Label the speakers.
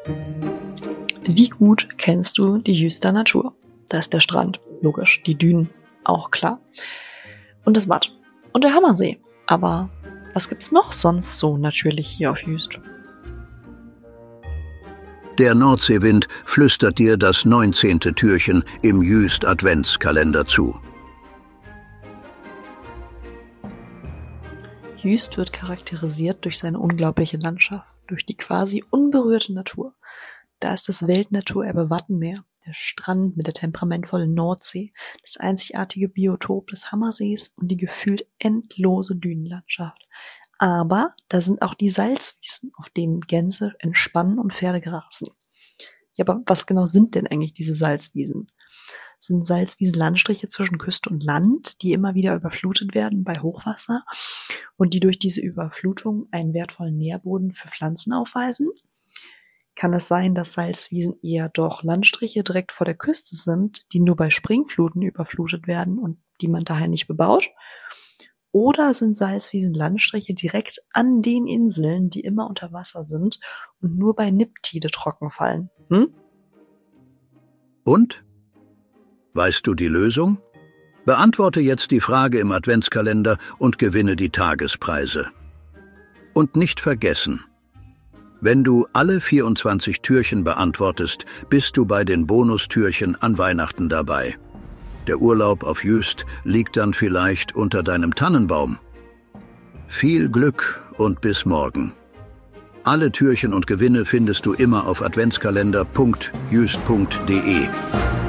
Speaker 1: Wie gut kennst du die Jüster Natur? Da ist der Strand, logisch, die Dünen, auch klar. Und das Watt und der Hammersee. Aber was gibt's noch sonst so natürlich hier auf Jüst?
Speaker 2: Der Nordseewind flüstert dir das 19. Türchen im Jüst Adventskalender zu.
Speaker 1: Jüst wird charakterisiert durch seine unglaubliche Landschaft, durch die quasi unberührte Natur. Da ist das Weltnaturerbe Wattenmeer, der Strand mit der temperamentvollen Nordsee, das einzigartige Biotop des Hammersees und die gefühlt endlose Dünenlandschaft. Aber da sind auch die Salzwiesen, auf denen Gänse entspannen und Pferde grasen. Ja, aber was genau sind denn eigentlich diese Salzwiesen? Sind Salzwiesen Landstriche zwischen Küste und Land, die immer wieder überflutet werden bei Hochwasser und die durch diese Überflutung einen wertvollen Nährboden für Pflanzen aufweisen? Kann es sein, dass Salzwiesen eher doch Landstriche direkt vor der Küste sind, die nur bei Springfluten überflutet werden und die man daher nicht bebaut? Oder sind Salzwiesen Landstriche direkt an den Inseln, die immer unter Wasser sind und nur bei Niptide trocken fallen?
Speaker 2: Und? Weißt du die Lösung? Beantworte jetzt die Frage im Adventskalender und gewinne die Tagespreise. Und nicht vergessen: Wenn du alle 24 Türchen beantwortest, bist du bei den Bonustürchen an Weihnachten dabei. Der Urlaub auf Jüst liegt dann vielleicht unter deinem Tannenbaum. Viel Glück und bis morgen. Alle Türchen und Gewinne findest du immer auf adventskalender.jüst.de.